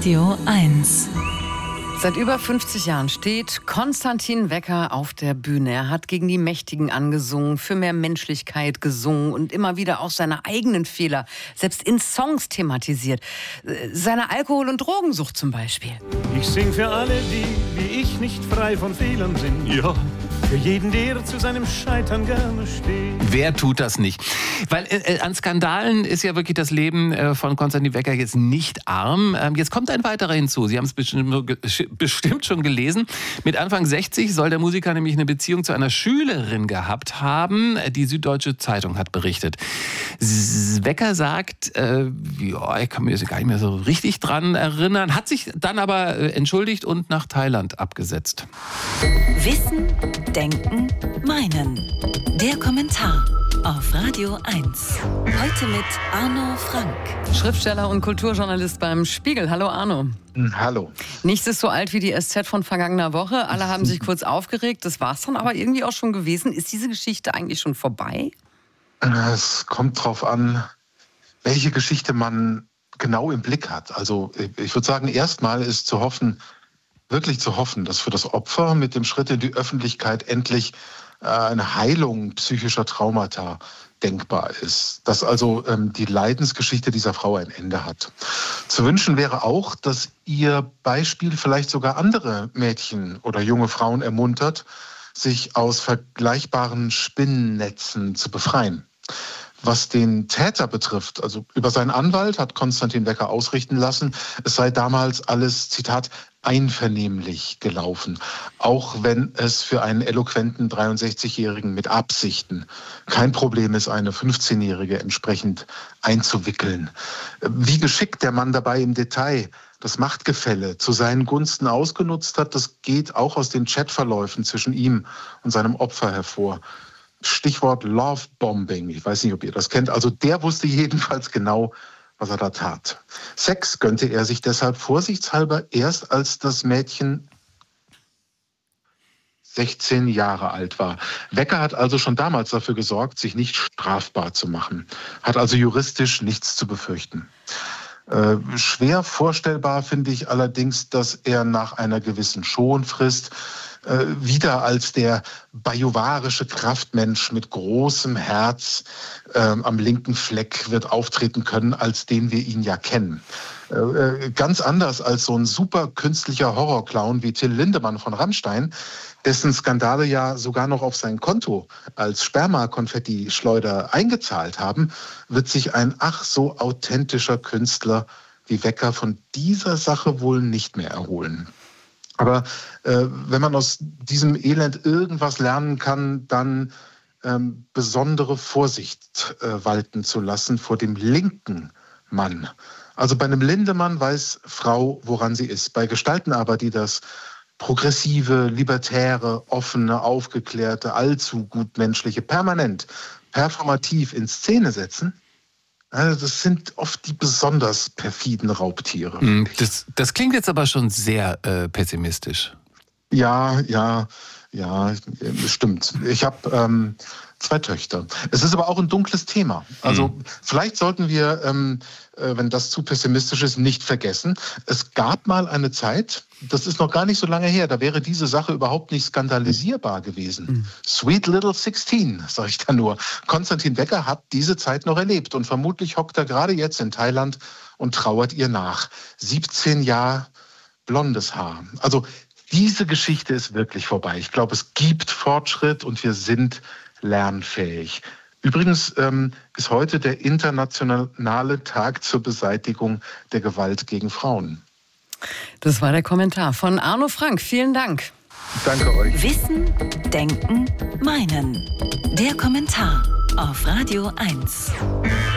Radio 1. Seit über 50 Jahren steht Konstantin Wecker auf der Bühne. Er hat gegen die Mächtigen angesungen, für mehr Menschlichkeit gesungen und immer wieder auch seine eigenen Fehler selbst in Songs thematisiert. Seine Alkohol- und Drogensucht zum Beispiel. Ich sing für alle, die wie ich nicht frei von Fehlern sind. Ja. Für jeden, der zu seinem Scheitern gerne steht. Wer tut das nicht? Weil an Skandalen ist ja wirklich das Leben von Konstantin Wecker jetzt nicht arm. Jetzt kommt ein weiterer hinzu. Sie haben es bestimmt schon gelesen. Mit Anfang 60 soll der Musiker nämlich eine Beziehung zu einer Schülerin gehabt haben. Die Süddeutsche Zeitung hat berichtet. Wecker sagt, ja, ich kann mir gar nicht mehr so richtig dran erinnern, hat sich dann aber entschuldigt und nach Thailand abgesetzt. Wissen, Denken, Meinen. Der Kommentar auf Radio 1. Heute mit Arno Frank. Schriftsteller und Kulturjournalist beim Spiegel. Hallo Arno. Hallo. Nichts ist so alt wie die SZ von vergangener Woche. Alle haben sich kurz aufgeregt. Das war es dann aber irgendwie auch schon gewesen. Ist diese Geschichte eigentlich schon vorbei? Es kommt drauf an, welche Geschichte man genau im Blick hat. Also ich würde sagen, erstmal ist wirklich zu hoffen, dass für das Opfer mit dem Schritt in die Öffentlichkeit endlich eine Heilung psychischer Traumata denkbar ist. Dass also die Leidensgeschichte dieser Frau ein Ende hat. Zu wünschen wäre auch, dass ihr Beispiel vielleicht sogar andere Mädchen oder junge Frauen ermuntert, sich aus vergleichbaren Spinnennetzen zu befreien. Was den Täter betrifft, also über seinen Anwalt hat Konstantin Wecker ausrichten lassen, es sei damals alles, Zitat, einvernehmlich gelaufen. Auch wenn es für einen eloquenten 63-Jährigen mit Absichten kein Problem ist, eine 15-Jährige entsprechend einzuwickeln. Wie geschickt der Mann dabei im Detail das Machtgefälle zu seinen Gunsten ausgenutzt hat, das geht auch aus den Chatverläufen zwischen ihm und seinem Opfer hervor. Stichwort Lovebombing. Ich weiß nicht, ob ihr das kennt. Also der wusste jedenfalls genau, was er da tat. Sex gönnte er sich deshalb vorsichtshalber erst, als das Mädchen 16 Jahre alt war. Wecker hat also schon damals dafür gesorgt, sich nicht strafbar zu machen. Hat also juristisch nichts zu befürchten. Schwer vorstellbar finde ich allerdings, dass er nach einer gewissen Schonfrist wieder als der bajuwarische Kraftmensch mit großem Herz am linken Fleck wird auftreten können, als den wir ihn ja kennen. Ganz anders als so ein super künstlicher Horrorclown wie Till Lindemann von Rammstein, dessen Skandale ja sogar noch auf sein Konto als Sperma-Konfetti-Schleuder eingezahlt haben, wird sich ein ach so authentischer Künstler wie Wecker von dieser Sache wohl nicht mehr erholen. Aber wenn man aus diesem Elend irgendwas lernen kann, dann besondere Vorsicht walten zu lassen vor dem linken Mann. Also bei einem Lindemann weiß Frau, woran sie ist. Bei Gestalten aber, die das progressive, libertäre, offene, aufgeklärte, allzu gutmenschliche permanent, performativ in Szene setzen, also das sind oft die besonders perfiden Raubtiere. Das klingt jetzt aber schon sehr pessimistisch. Ja, stimmt. Ich habe 2 Töchter. Es ist aber auch ein dunkles Thema. Also vielleicht sollten wir, wenn das zu pessimistisch ist, nicht vergessen, es gab mal eine Zeit, das ist noch gar nicht so lange her, da wäre diese Sache überhaupt nicht skandalisierbar gewesen. Sweet Little 16, sage ich da nur. Konstantin Wecker hat diese Zeit noch erlebt und vermutlich hockt er gerade jetzt in Thailand und trauert ihr nach. 17 Jahre blondes Haar. Also diese Geschichte ist wirklich vorbei. Ich glaube, es gibt Fortschritt und wir sind lernfähig. Übrigens ist heute der internationale Tag zur Beseitigung der Gewalt gegen Frauen. Das war der Kommentar von Arno Frank. Vielen Dank. Danke euch. Wissen, Denken, Meinen. Der Kommentar auf Radio 1.